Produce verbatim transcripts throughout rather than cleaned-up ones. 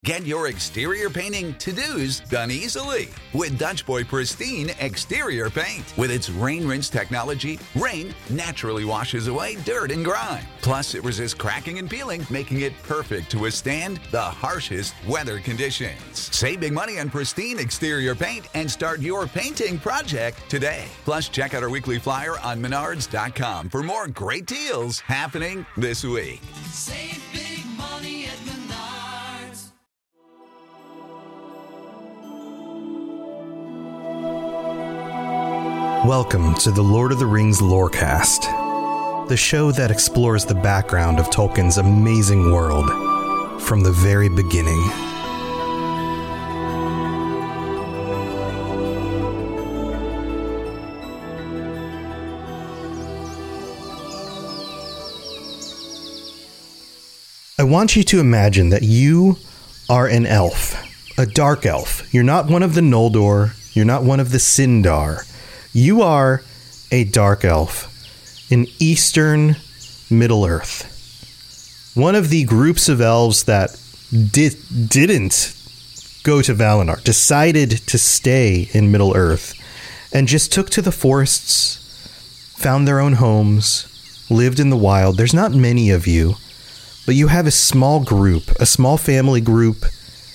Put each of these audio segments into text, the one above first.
Get your exterior painting to-dos done easily with Dutch Boy Pristine Exterior Paint. With its rain rinse technology, rain naturally washes away dirt and grime. Plus, it resists cracking and peeling, making it perfect to withstand the harshest weather conditions. Save big money on Pristine Exterior Paint and start your painting project today. Plus, check out our weekly flyer on menards dot com for more great deals happening this week. Save big money at Menards. Welcome to the Lord of the Rings Lorecast, the show that explores the background of Tolkien's amazing world from the very beginning. I want you to imagine that you are an elf, a dark elf. You're not one of the Noldor, you're not one of the Sindar. You are a dark elf in Eastern Middle-earth. One of the groups of elves that did, didn't go to Valinor, decided to stay in Middle-earth, and just took to the forests, found their own homes, lived in the wild. There's not many of you, but you have a small group, a small family group.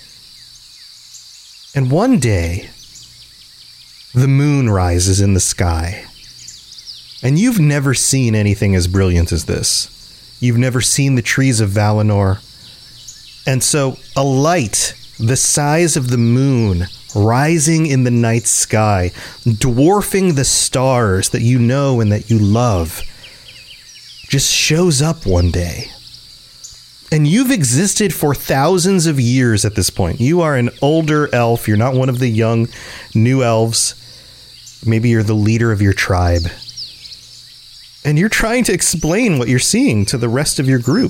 And one day, the moon rises in the sky. And you've never seen anything as brilliant as this. You've never seen the trees of Valinor. And so a light the size of the moon rising in the night sky, dwarfing the stars that you know and that you love, just shows up one day. And you've existed for thousands of years at this point. You are an older elf. You're not one of the young new elves. Maybe you're the leader of your tribe. And you're trying to explain what you're seeing to the rest of your group.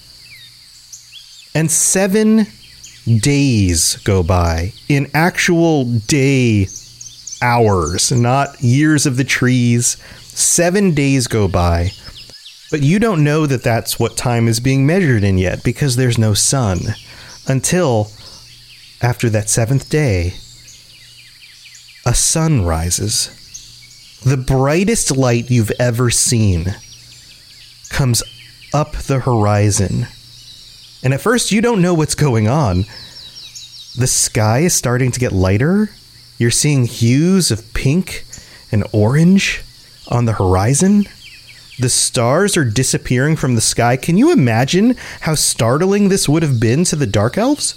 And seven days go by, in actual day hours, not years of the trees. Seven days go by. But you don't know that that's what time is being measured in yet, because there's no sun. Until, after that seventh day, a sun rises. The brightest light you've ever seen comes up the horizon. And at first you don't know what's going on. The sky is starting to get lighter. You're seeing hues of pink and orange on the horizon. The stars are disappearing from the sky. Can you imagine how startling this would have been to the Dark Elves?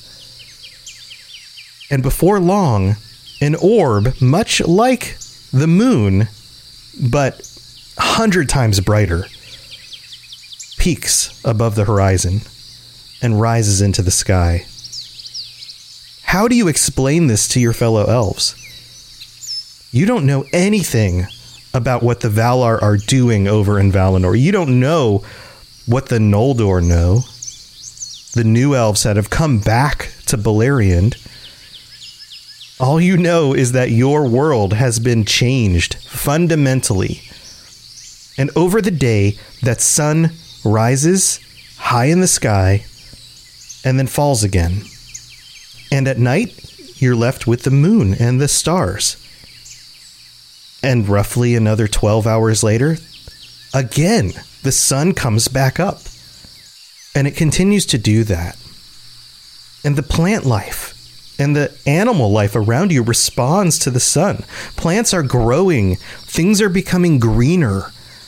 And before long, an orb, much like the moon, but a hundred times brighter, peaks above the horizon and rises into the sky. How do you explain this to your fellow elves? You don't know anything about what the Valar are doing over in Valinor. You don't know what the Noldor know. The new elves that have come back to Beleriand. All you know is that your world has been changed fundamentally. And over the day, that sun rises high in the sky and then falls again. And at night, you're left with the moon and the stars. And roughly another twelve hours later, again, the sun comes back up. And it continues to do that. And the plant life and the animal life around you responds to the sun. Plants are growing. Things are becoming greener.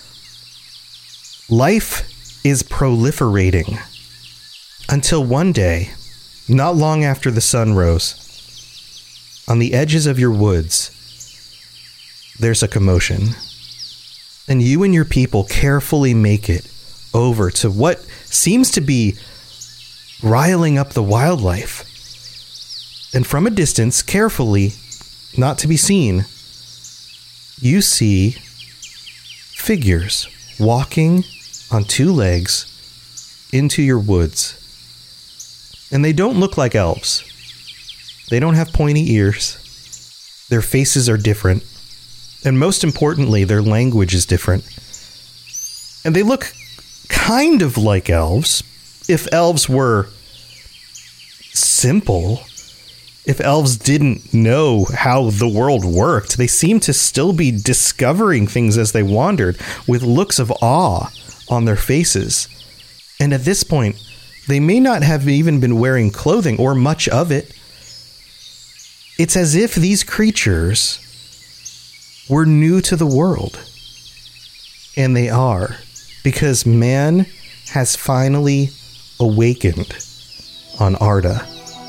Life is proliferating. Until one day, not long after the sun rose, on the edges of your woods, there's a commotion. And you and your people carefully make it over to what seems to be riling up the wildlife. And from a distance, carefully, not to be seen, you see figures walking on two legs into your woods. And they don't look like elves. They don't have pointy ears. Their faces are different. And most importantly, their language is different. And they look kind of like elves, if elves were simple. If elves didn't know how the world worked, they seemed to still be discovering things as they wandered with looks of awe on their faces. And at this point, they may not have even been wearing clothing or much of it. It's as if these creatures were new to the world. And they are, because man has finally awakened on Arda.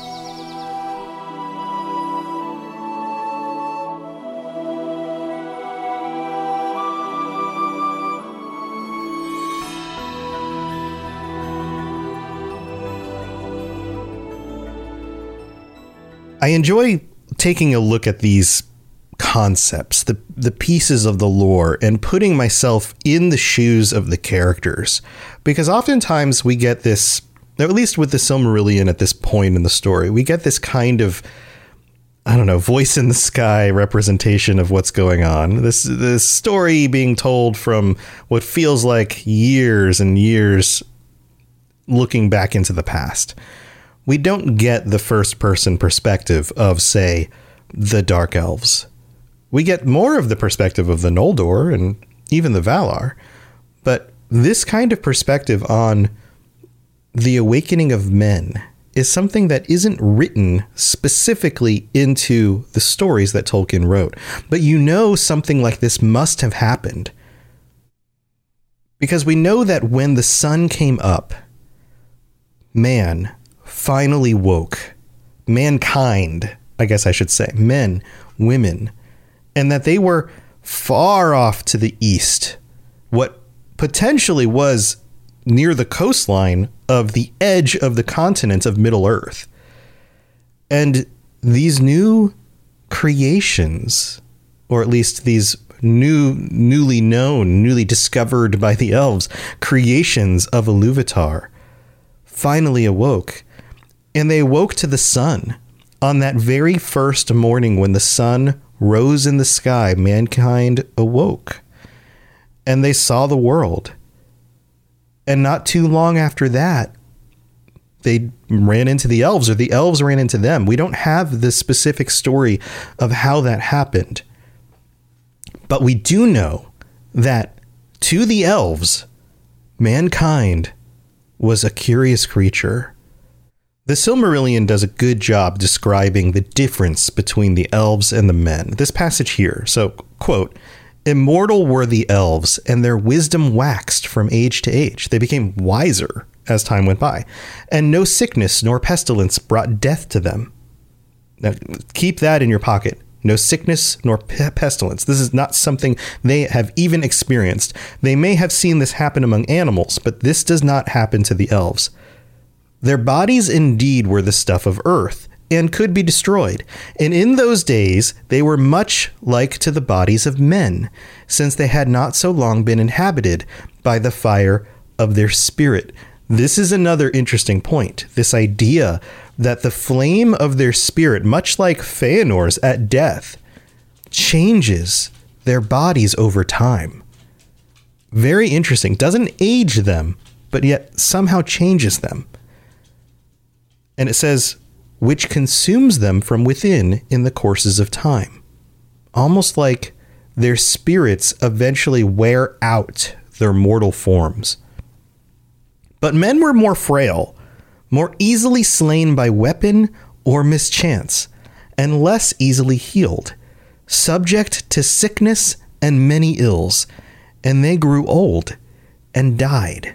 I enjoy taking a look at these concepts, the the pieces of the lore, and putting myself in the shoes of the characters, because oftentimes we get this, at least with the Silmarillion at this point in the story, we get this kind of, I don't know, voice in the sky representation of what's going on. This this story being told from what feels like years and years looking back into the past. We don't get the first person perspective of, say, the Dark Elves. We get more of the perspective of the Noldor and even the Valar. But this kind of perspective on the awakening of men is something that isn't written specifically into the stories that Tolkien wrote. But you know something like this must have happened. Because we know that when the sun came up, man finally woke. Mankind, I guess I should say. Men, women. And that they were far off to the east. What potentially was near the coastline of the edge of the continent of Middle-earth. And these new creations, or at least these new, newly known, newly discovered by the elves, creations of Iluvatar, finally awoke. And they awoke to the sun. On that very first morning when the sun rose in the sky, mankind awoke. And they saw the world. And not too long after that, they ran into the elves, or the elves ran into them. We don't have the specific story of how that happened. But we do know that to the elves, mankind was a curious creature. The Silmarillion does a good job describing the difference between the elves and the men. This passage here, so, quote, "Immortal were the elves, and their wisdom waxed from age to age. They became wiser as time went by, and no sickness nor pestilence brought death to them." Now, keep that in your pocket. No sickness nor pe- pestilence. This is not something they have even experienced. They may have seen this happen among animals, but this does not happen to the elves. Their bodies indeed were the stuff of earth and could be destroyed. And in those days, they were much like to the bodies of men, since they had not so long been inhabited by the fire of their spirit. This is another interesting point. This idea that the flame of their spirit, much like Feanor's at death, changes their bodies over time. Very interesting. Doesn't age them, but yet somehow changes them. And it says, which consumes them from within in the courses of time. Almost like their spirits eventually wear out their mortal forms. But men were more frail, more easily slain by weapon or mischance, and less easily healed, subject to sickness and many ills, and they grew old and died.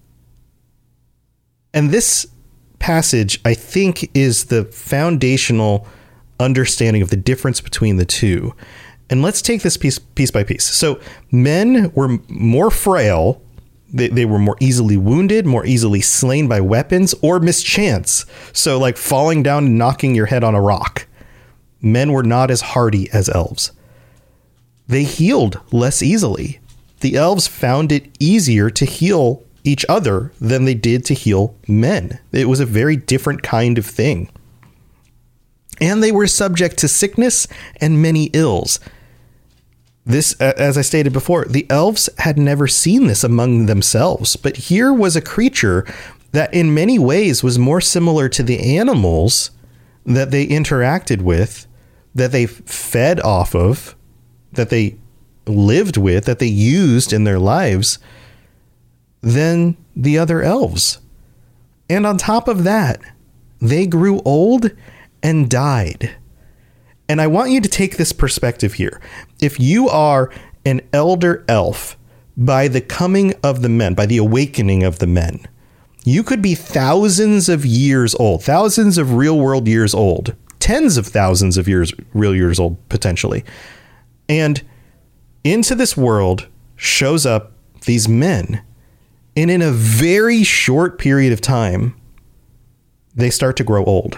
And this passage, I think, is the foundational understanding of the difference between the two. And let's take this piece piece by piece. So men were more frail. They, they were more easily wounded, more easily slain by weapons or mischance. So like falling down and knocking your head on a rock. Men were not as hardy as elves. They healed less easily. The elves found it easier to heal each other than they did to heal men. It was a very different kind of thing. And they were subject to sickness and many ills. This, as I stated before, the elves had never seen this among themselves, but here was a creature that in many ways was more similar to the animals that they interacted with, that they fed off of, that they lived with, that they used in their lives, than the other elves. And on top of that, they grew old and died. And I want you to take this perspective here. If you are an elder elf by the coming of the men, by the awakening of the men, you could be thousands of years old, thousands of real world years old, tens of thousands of years, real years old, potentially. And into this world shows up these men. And in a very short period of time, they start to grow old.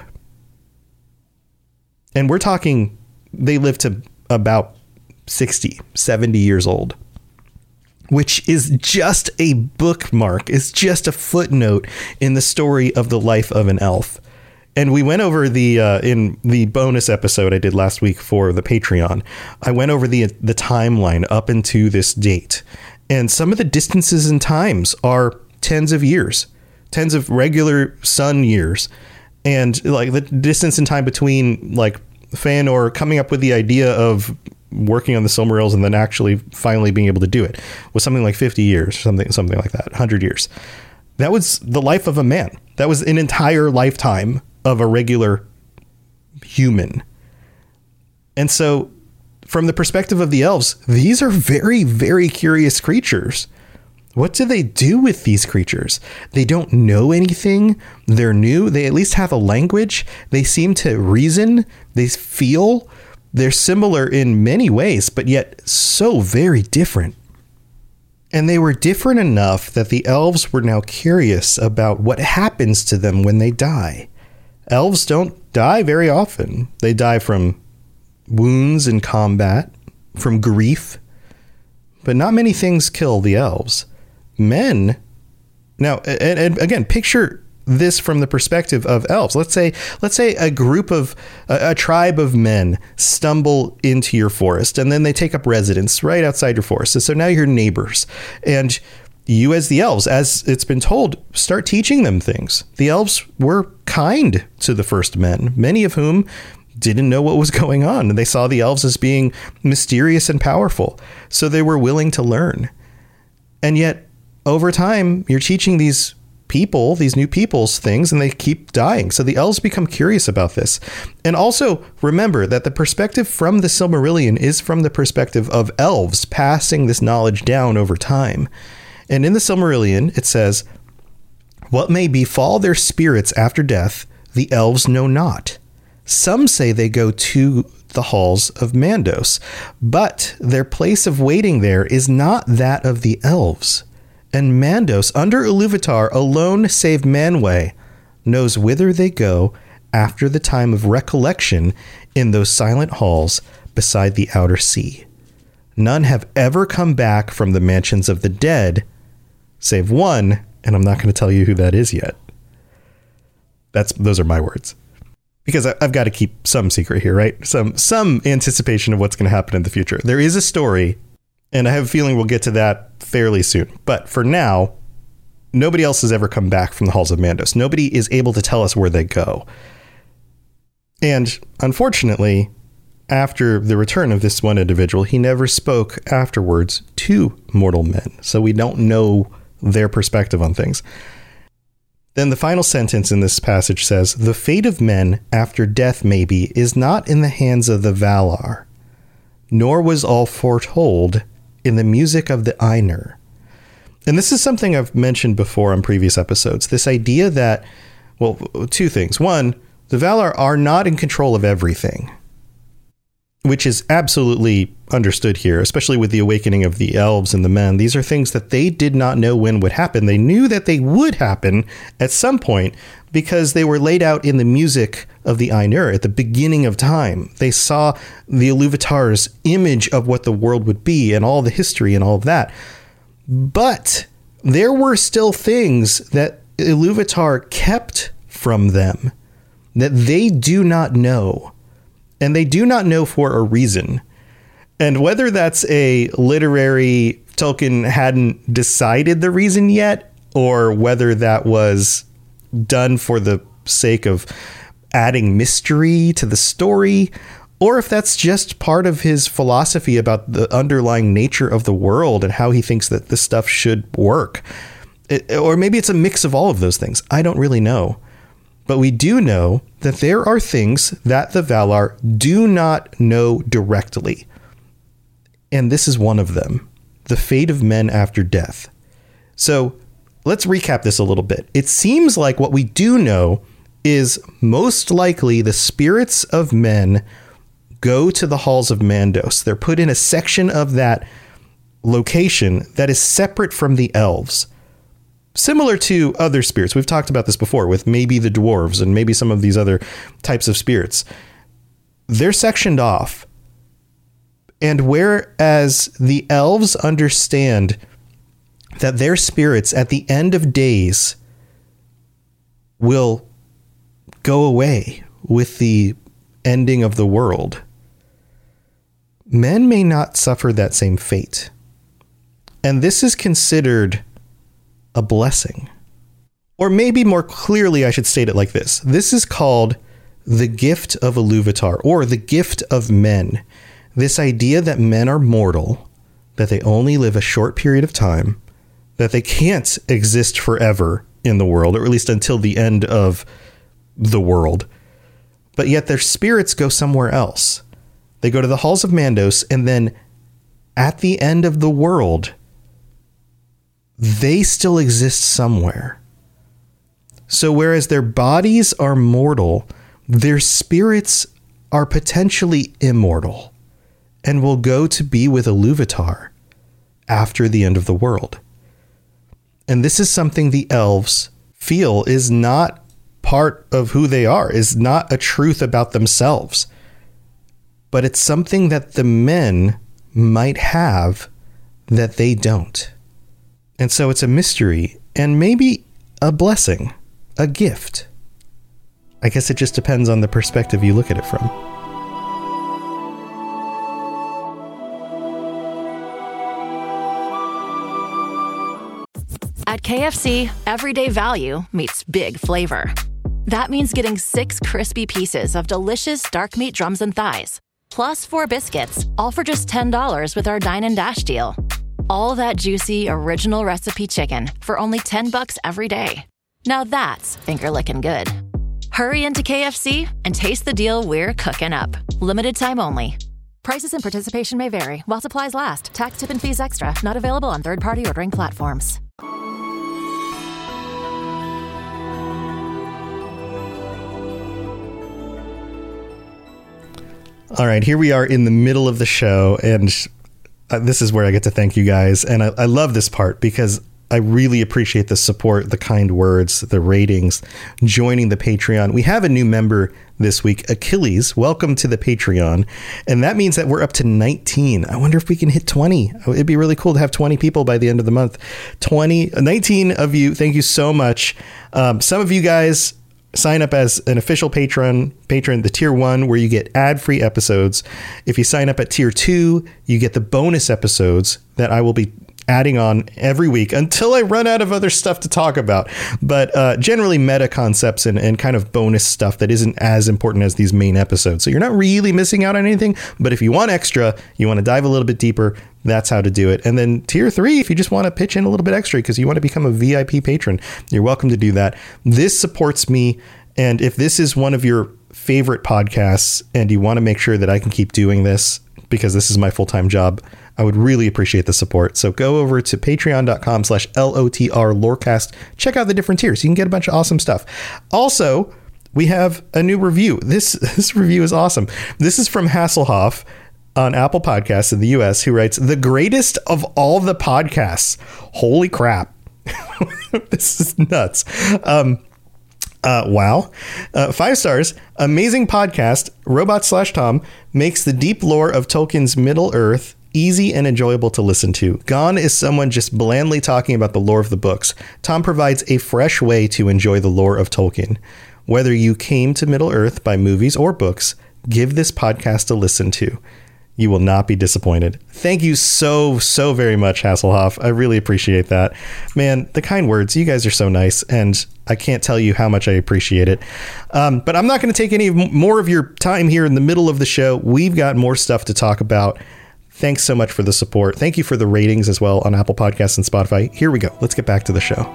And we're talking, they live to about sixty, seventy years old, which is just a bookmark. It's just a footnote in the story of the life of an elf. And we went over the, uh, in the bonus episode I did last week for the Patreon, I went over the, the timeline up into this date. And some of the distances and times are tens of years, tens of regular sun years. And like the distance in time between like Feanor coming up with the idea of working on the Silmarils and then actually finally being able to do it was something like fifty years, something, something like that, one hundred years. That was the life of a man. That was an entire lifetime of a regular human. And so from the perspective of the elves, these are very, very curious creatures. What do they do with these creatures? They don't know anything. They're new. They at least have a language. They seem to reason. They feel. They're similar in many ways, but yet so very different. And they were different enough that the elves were now curious about what happens to them when they die. Elves don't die very often. They die from wounds in combat, from grief, but not many things kill the elves. Men, now, and, and again, picture this from the perspective of elves. Let's say, let's say a group of, a, a tribe of men stumble into your forest, and then they take up residence right outside your forest. And so now you're neighbors, and you as the elves, as it's been told, start teaching them things. The elves were kind to the first men, many of whom didn't know what was going on, and they saw the elves as being mysterious and powerful. So they were willing to learn. And yet, over time, you're teaching these people, these new peoples things, and they keep dying. So the elves become curious about this. And also remember that the perspective from the Silmarillion is from the perspective of elves passing this knowledge down over time. And in the Silmarillion, it says, "What may befall their spirits after death, the elves know not. Some say they go to the halls of Mandos, but their place of waiting there is not that of the elves. And Mandos, under Iluvatar alone save Manwë, knows whither they go after the time of recollection in those silent halls beside the outer sea. None have ever come back from the mansions of the dead, save one, and I'm not going to tell you who that is yet." That's those are my words. Because I've got to keep some secret here, right? Some some anticipation of what's going to happen in the future. There is a story, and I have a feeling we'll get to that fairly soon. But for now, nobody else has ever come back from the halls of Mandos. Nobody is able to tell us where they go. And unfortunately, after the return of this one individual, he never spoke afterwards to mortal men. So we don't know their perspective on things. Then the final sentence in this passage says, "The fate of men after death, maybe, is not in the hands of the Valar, nor was all foretold in the music of the Ainur." And this is something I've mentioned before on previous episodes. This idea that, well, two things. One, the Valar are not in control of everything, which is absolutely understood here, especially with the awakening of the elves and the men. These are things that they did not know when would happen. They knew that they would happen at some point because they were laid out in the music of the Ainur at the beginning of time. They saw the Iluvatar's image of what the world would be and all the history and all of that. But there were still things that Iluvatar kept from them that they do not know. And they do not know for a reason. And whether that's a literary, Tolkien hadn't decided the reason yet, or whether that was done for the sake of adding mystery to the story, or if that's just part of his philosophy about the underlying nature of the world and how he thinks that this stuff should work. It, or maybe it's a mix of all of those things. I don't really know. But we do know that there are things that the Valar do not know directly. And this is one of them. The fate of men after death. So let's recap this a little bit. It seems like what we do know is most likely the spirits of men go to the halls of Mandos. They're put in a section of that location that is separate from the elves. Similar to other spirits. We've talked about this before with maybe the dwarves and maybe some of these other types of spirits. They're sectioned off. And whereas the elves understand that their spirits at the end of days will go away with the ending of the world, men may not suffer that same fate. And this is considered a blessing. Or maybe more clearly, I should state it like this. This is called the gift of Iluvatar, or the gift of men. This idea that men are mortal, that they only live a short period of time, that they can't exist forever in the world, or at least until the end of the world. But yet their spirits go somewhere else. They go to the halls of Mandos, and then at the end of the world, they still exist somewhere. So whereas their bodies are mortal, their spirits are potentially immortal and will go to be with Iluvatar after the end of the world. And this is something the elves feel is not part of who they are, is not a truth about themselves. But it's something that the men might have that they don't. And so it's a mystery and maybe a blessing, a gift. I guess it just depends on the perspective you look at it from. At K F C, everyday value meets big flavor. That means getting six crispy pieces of delicious dark meat drums and thighs, plus four biscuits, all for just ten dollars with our Dine and Dash deal. All that juicy, original recipe chicken for only ten bucks every day. Now that's finger-licking good. Hurry into K F C and taste the deal we're cooking up. Limited time only. Prices and participation may vary while supplies last. Tax, tip, and fees extra. Not available on third-party ordering platforms. All right, here we are in the middle of the show, and uh, this is where I get to thank you guys. And I, I love this part because I really appreciate the support, the kind words, the ratings, joining the Patreon. We have a new member this week, Achilles. Welcome to the Patreon. And that means that we're up to nineteen. I wonder if we can hit twenty. It'd be really cool to have twenty people by the end of the month. twenty, nineteen of you. Thank you so much. Um, some of you guys sign up as an official patron, patron, the tier one, where you get ad-free episodes. If you sign up at tier two, you get the bonus episodes that I will be adding on every week until I run out of other stuff to talk about. But uh, generally meta concepts and, and kind of bonus stuff that isn't as important as these main episodes. So you're not really missing out on anything. But if you want extra, you want to dive a little bit deeper, that's how to do it. And then tier three, if you just want to pitch in a little bit extra because you want to become a V I P patron, you're welcome to do that. This supports me. And if this is one of your favorite podcasts and you want to make sure that I can keep doing this because this is my full-time job, I would really appreciate the support. So go over to patreon.com slash L-O-T-R Lorecast. Check out the different tiers. You can get a bunch of awesome stuff. Also, we have a new review. This, this review is awesome. This is from Hasselhoff on Apple Podcasts in the U S, who writes, "The greatest of all the podcasts." Holy crap. This is nuts. Um, Uh, wow. Uh, five stars. Amazing podcast. Robot slash Tom makes the deep lore of Tolkien's Middle Earth easy and enjoyable to listen to. Gone is someone just blandly talking about the lore of the books. Tom provides a fresh way to enjoy the lore of Tolkien. Whether you came to Middle Earth by movies or books, give this podcast a listen to. You will not be disappointed. Thank you so, so very much, Hasselhoff. I really appreciate that. Man, the kind words. You guys are so nice, and I can't tell you how much I appreciate it. Um, but I'm not going to take any more of your time here in the middle of the show. We've got more stuff to talk about. Thanks so much for the support. Thank you for the ratings as well on Apple Podcasts and Spotify. Here we go. Let's get back to the show.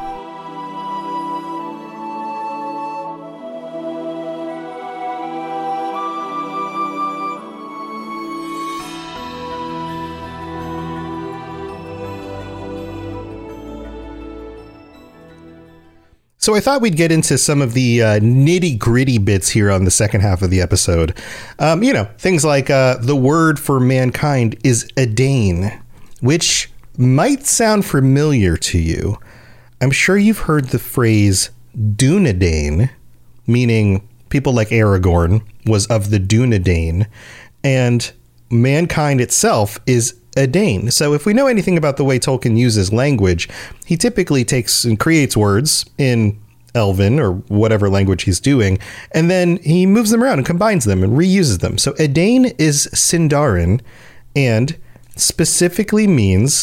So I thought we'd get into some of the uh, nitty gritty bits here on the second half of the episode. Um, you know, things like uh, the word for mankind is Edain, which might sound familiar to you. I'm sure you've heard the phrase Dunedain, meaning people like Aragorn was of the Dunedain, and mankind itself is Edain. So if we know anything about the way Tolkien uses language, he typically takes and creates words in Elven or whatever language he's doing, and then he moves them around and combines them and reuses them. So Edain is Sindarin and specifically means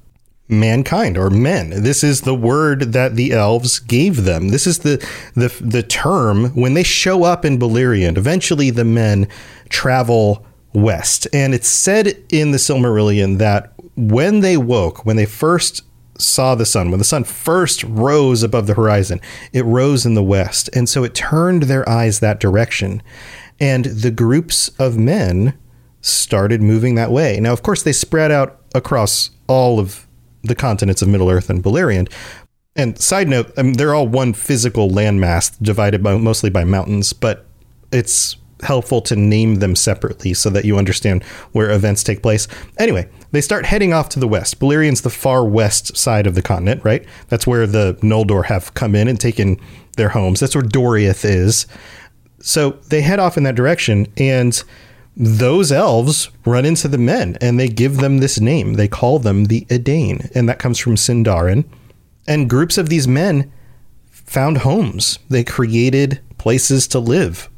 mankind or men. This is the word that the elves gave them. This is the the the term when they show up in Beleriand. Eventually the men travel west, and it's said in the Silmarillion that when they woke, when they first saw the sun, when the sun first rose above the horizon, it rose in the west, and so it turned their eyes that direction, and the groups of men started moving that way. Now, of course, they spread out across all of the continents of Middle-earth and Beleriand. And side note, I mean, they're all one physical landmass divided by mostly by mountains, but it's helpful to name them separately so that you understand where events take place. Anyway, they start heading off to the west. Beleriand's the far west side of the continent, right? That's where the Noldor have come in and taken their homes. That's where Doriath is. So they head off in that direction, and those elves run into the men, and they give them this name. They call them the Edain, and that comes from Sindarin. And groups of these men found homes. They created places to live.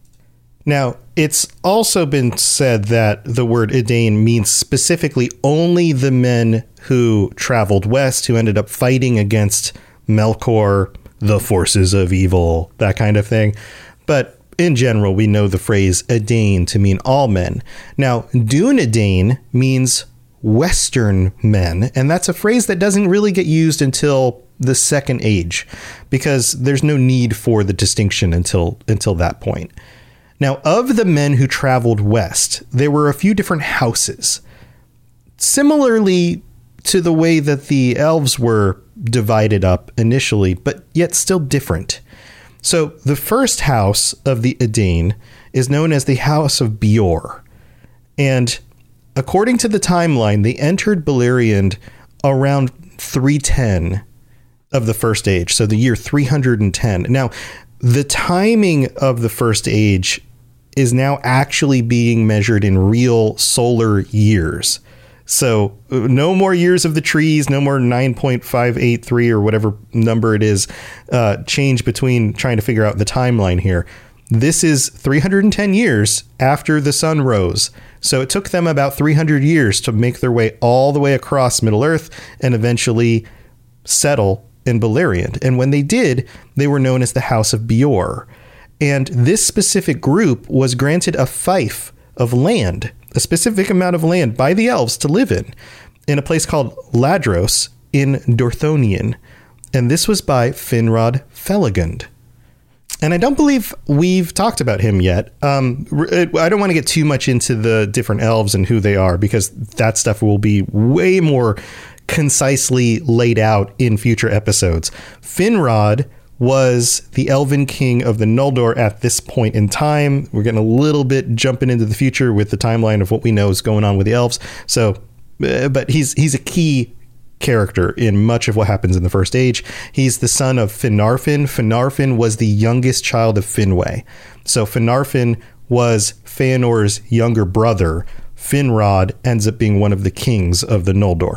Now, it's also been said that the word Edain means specifically only the men who traveled west, who ended up fighting against Melkor, the forces of evil, that kind of thing. But in general, we know the phrase Edain to mean all men. Now, Dunedain means Western men, and that's a phrase that doesn't really get used until the Second Age, because there's no need for the distinction until until that point. Now, of the men who traveled west, there were a few different houses. Similarly to the way that the elves were divided up initially, but yet still different. So the first house of the Edain is known as the House of Beor. And according to the timeline, they entered Beleriand around three ten of the First Age, so the year three hundred ten. Now, the timing of the First Age is now actually being measured in real solar years. So no more years of the trees, no more nine point five eight three or whatever number it is, uh, change between trying to figure out the timeline here. This is three hundred ten years after the sun rose. So it took them about three hundred years to make their way all the way across Middle-earth and eventually settle in Beleriand. And when they did, they were known as the House of Beor. And this specific group was granted a fief of land, a specific amount of land by the elves to live in, in a place called Ladros in Dorthonion. And this was by Finrod Felagund. And I don't believe we've talked about him yet. Um, I don't want to get too much into the different elves and who they are, because that stuff will be way more concisely laid out in future episodes. Finrod was the Elven king of the Noldor at this point in time. We're getting a little bit jumping into the future with the timeline of what we know is going on with the elves. So, uh, but he's he's a key character in much of what happens in the First Age. He's the son of Finarfin. Finarfin was the youngest child of Finwë. So Finarfin was Feanor's younger brother. Finrod ends up being one of the kings of the Noldor.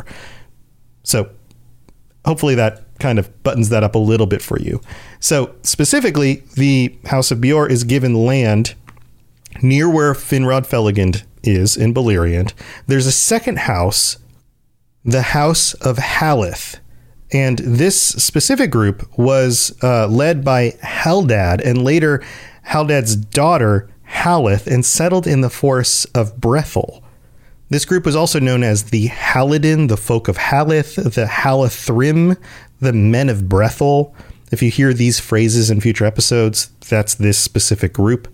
So hopefully that kind of buttons that up a little bit for you. So specifically, the House of Beor is given land near where Finrod Felagund is in Beleriand, there's a second house, the House of Haleth. And this specific group was uh, led by Haldad and later Haldad's daughter, Haleth, and settled in the forests of Brethil. This group was also known as the Haladin, the folk of Haleth, the Halathrim, the men of Brethil. If you hear these phrases in future episodes, that's this specific group.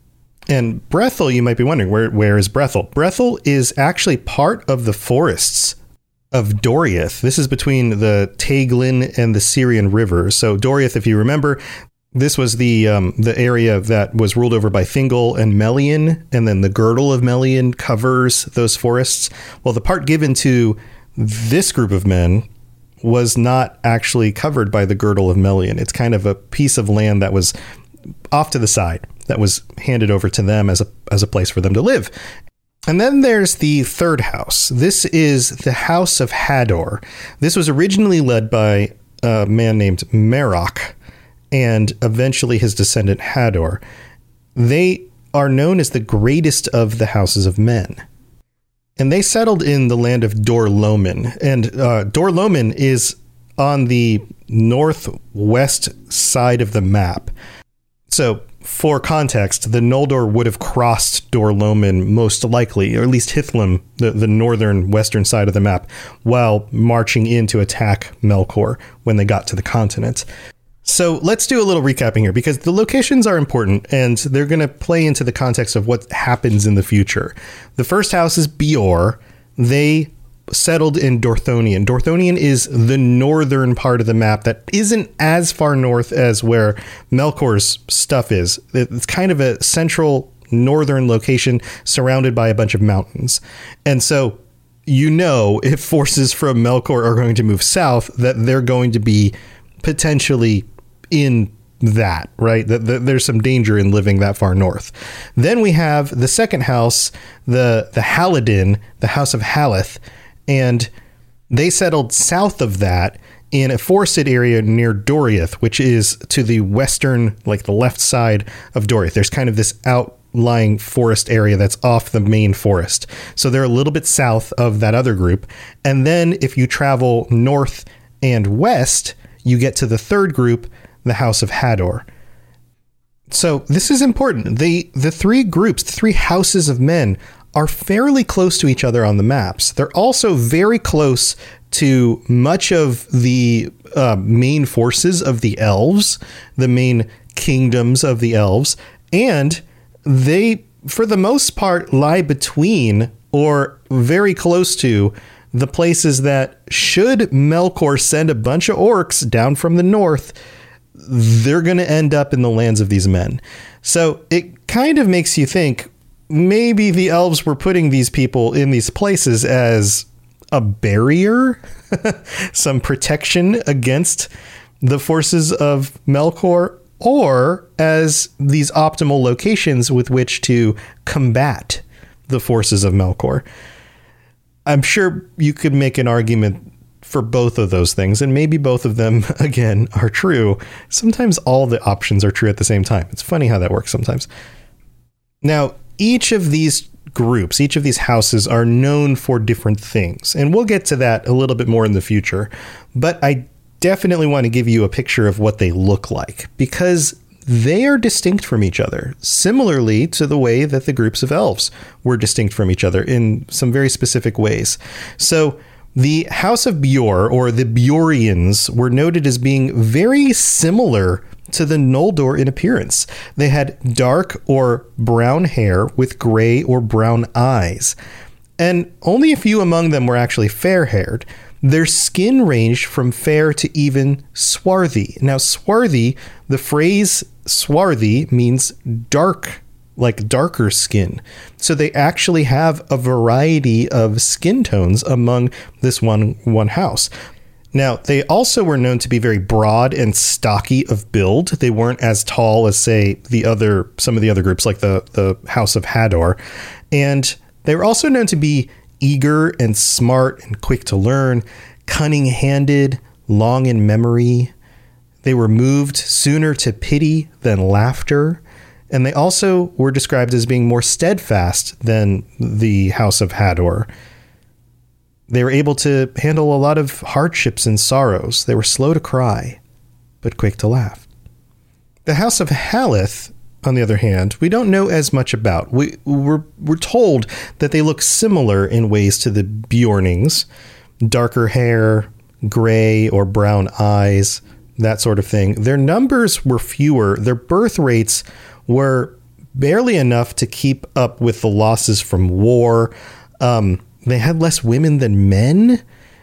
And Brethil, you might be wondering, where where is Brethil? Brethil is actually part of the forests of Doriath. This is between the Taglin and the Syrian rivers. So Doriath, if you remember, this was the um, the area that was ruled over by Thingol and Melian, and then the girdle of Melian covers those forests. Well, the part given to this group of men was not actually covered by the girdle of Melian. It's kind of a piece of land that was off to the side, that was handed over to them as a as a place for them to live. And then there's the third house. This is the House of Hador. This was originally led by a man named Merok, and eventually his descendant Hador. They are known as the greatest of the houses of men. And they settled in the land of Dor-Lomin. And uh, Dor-Lomin is on the northwest side of the map. So, for context, the Noldor would have crossed Dor-Lomin most likely, or at least Hithlum, the, the northern western side of the map, while marching in to attack Melkor when they got to the continent. So let's do a little recapping here, because the locations are important and they're going to play into the context of what happens in the future. The first house is Beor. They settled in Dorthonion. Dorthonion is the northern part of the map that isn't as far north as where Melkor's stuff is. It's kind of a central northern location surrounded by a bunch of mountains. And so, you know, if forces from Melkor are going to move south, that they're going to be potentially in that, right? That the, there's some danger in living that far north. Then we have the second house, the the Haladin, the House of Haleth, and they settled south of that in a forested area near Doriath, which is to the western, like the left side of Doriath. There's kind of this outlying forest area that's off the main forest. So they're a little bit south of that other group. And then if you travel north and west, you get to the third group, the House of Hador. So this is important. The the three groups, the three houses of men, are fairly close to each other on the maps. They're also very close to much of the uh, main forces of the elves, the main kingdoms of the elves, and they, for the most part, lie between or very close to the places that, should Melkor send a bunch of orcs down from the north, they're going to end up in the lands of these men. So it kind of makes you think maybe the elves were putting these people in these places as a barrier, some protection against the forces of Melkor, or as these optimal locations with which to combat the forces of Melkor. I'm sure you could make an argument for both of those things, and maybe both of them, again, are true. Sometimes all the options are true at the same time. It's funny how that works sometimes. Now, each of these groups, each of these houses are known for different things, and we'll get to that a little bit more in the future. But I definitely want to give you a picture of what they look like, because they are distinct from each other, similarly to the way that the groups of elves were distinct from each other in some very specific ways. So the House of Beor, or the Beorians, were noted as being very similar to the Noldor in appearance. They had dark or brown hair with gray or brown eyes, and only a few among them were actually fair-haired. Their skin ranged from fair to even swarthy. Now, swarthy, the phrase swarthy means dark, like darker skin. So they actually have a variety of skin tones among this one, one house. Now, they also were known to be very broad and stocky of build. They weren't as tall as, say, the other, some of the other groups, like the, the House of Hador. And they were also known to be eager and smart and quick to learn, cunning-handed, long in memory. They were moved sooner to pity than laughter, And they also were described as being more steadfast than the House of Hador. They were able to handle a lot of hardships and sorrows. They were slow to cry, but quick to laugh. The House of Haleth, on the other hand, we don't know as much about. We, we're, we're told that they look similar in ways to the Bjornings. Darker hair, gray or brown eyes, that sort of thing. Their numbers were fewer. Their birth rates were barely enough to keep up with the losses from war. Um, they had less women than men.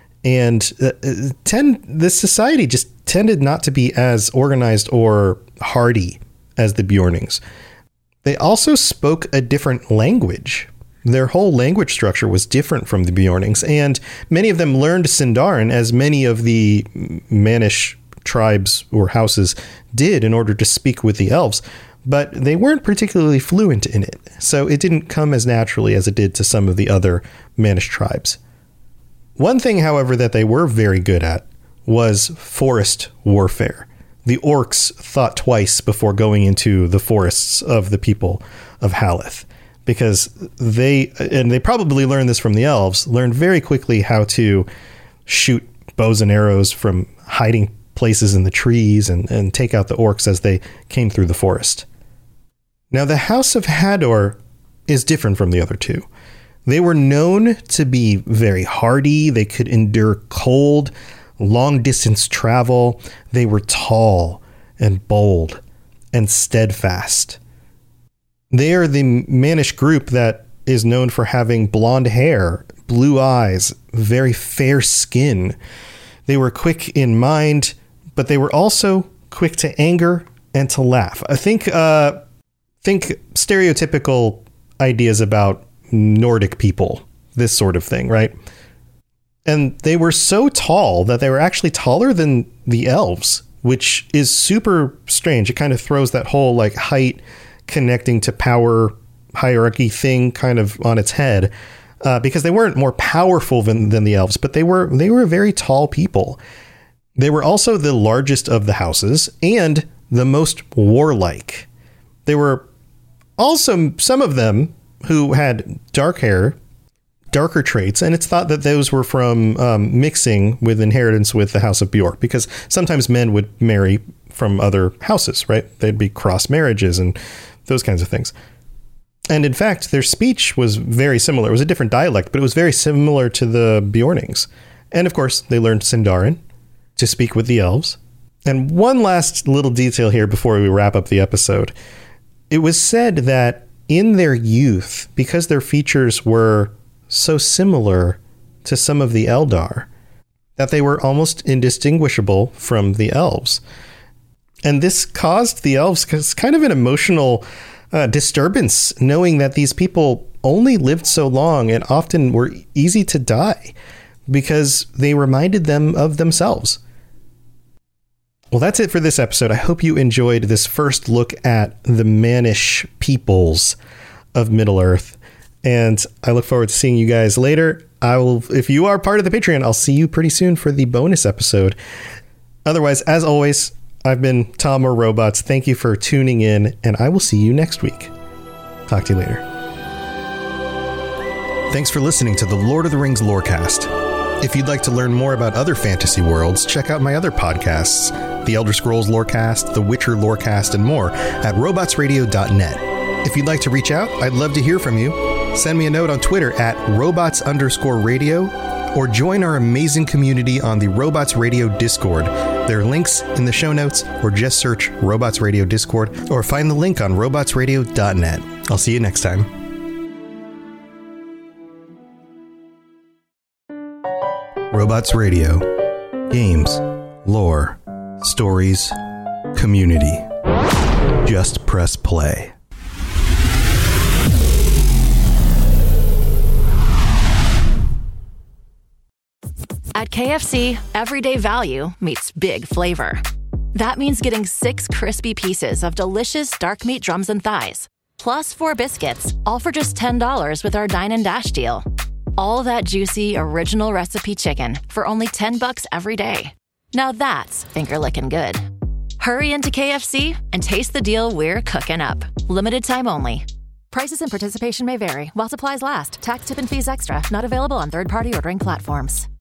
And uh, tend, this society just tended not to be as organized or hardy as the Bjornings. They also spoke a different language. Their whole language structure was different from the Bjornings, and many of them learned Sindarin, as many of the Mannish tribes or houses did in order to speak with the elves, but they weren't particularly fluent in it, so it didn't come as naturally as it did to some of the other Mannish tribes. One thing, however, that they were very good at was forest warfare. The orcs thought twice before going into the forests of the people of Haleth, because they, and they probably learned this from the elves, learned very quickly how to shoot bows and arrows from hiding places in the trees and, and take out the orcs as they came through the forest. Now, the House of Hador is different from the other two. They were known to be very hardy. They could endure cold, long distance travel. They were tall and bold and steadfast. They are the Mannish group that is known for having blonde hair, blue eyes, very fair skin. They were quick in mind, but they were also quick to anger and to laugh. I think, uh, think stereotypical ideas about Nordic people, this sort of thing, right? And they were so tall that they were actually taller than the elves, which is super strange. It kind of throws that whole like height connecting to power hierarchy thing kind of on its head, uh, because they weren't more powerful than, than the elves, but they were they were very tall people. They were also the largest of the houses and the most warlike. They were also some of them who had dark hair, darker traits, and it's thought that those were from um, mixing with inheritance with the House of Bjork, because sometimes men would marry from other houses, right? They'd be cross marriages and those kinds of things. And in fact, their speech was very similar. It was a different dialect, but it was very similar to the Bjornings. And of course, they learned Sindarin to speak with the elves. And one last little detail here before we wrap up the episode. It was said that in their youth, because their features were so similar to some of the Eldar, that they were almost indistinguishable from the elves. And this caused the elves kind of an emotional uh, disturbance, knowing that these people only lived so long and often were easy to die because they reminded them of themselves. Well, that's it for this episode. I hope you enjoyed this first look at the Mannish peoples of Middle-earth. And I look forward to seeing you guys later. I will, if you are part of the Patreon, I'll see you pretty soon for the bonus episode. Otherwise, as always, I've been Tom or Robots. Thank you for tuning in, and I will see you next week. Talk to you later. Thanks for listening to the Lord of the Rings Lorecast. If you'd like to learn more about other fantasy worlds, check out my other podcasts, The Elder Scrolls Lorecast, The Witcher Lorecast, and more at robots radio dot net. If you'd like to reach out, I'd love to hear from you. Send me a note on Twitter at robots underscore radio, or join our amazing community on the Robots Radio Discord. There are links in the show notes, or just search Robots Radio Discord, or find the link on robots radio dot net. I'll see you next time. Robots Radio. Games, lore, stories, community. Just press play. At K F C, everyday value meets big flavor. That means getting six crispy pieces of delicious dark meat drums and thighs, plus four biscuits, all for just ten dollars with our Dine and Dash deal. All that juicy, original recipe chicken for only ten bucks every day. Now that's finger-licking good. Hurry into K F C and taste the deal we're cooking up. Limited time only. Prices and participation may vary while supplies last. Tax, tip, and fees extra. Not available on third-party ordering platforms.